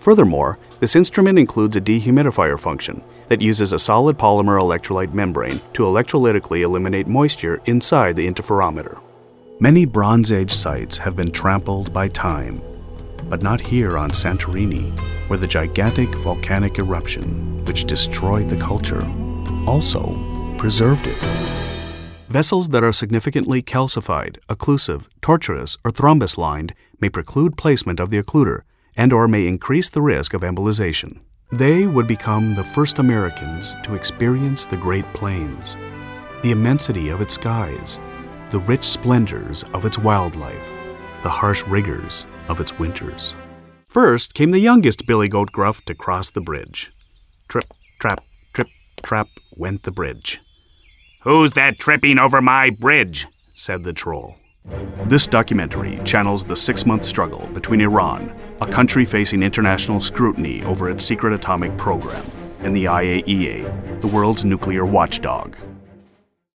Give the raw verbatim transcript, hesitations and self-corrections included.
Furthermore, this instrument includes a dehumidifier function that uses a solid polymer electrolyte membrane to electrolytically eliminate moisture inside the interferometer. Many Bronze Age sites have been trampled by time, but not here on Santorini, where the gigantic volcanic eruption, which destroyed the culture, also preserved it. Vessels that are significantly calcified, occlusive, tortuous, or thrombus-lined may preclude placement of the occluder and or may increase the risk of embolization. They would become the first Americans to experience the Great Plains, the immensity of its skies, the rich splendors of its wildlife, the harsh rigors of its winters. First came the youngest Billy Goat Gruff to cross the bridge. Trip, trap, trip, trap went the bridge. "Who's that tripping over my bridge?" said the troll. This documentary channels the six-month struggle between Iran, a country facing international scrutiny over its secret atomic program, and the I A E A, the world's nuclear watchdog.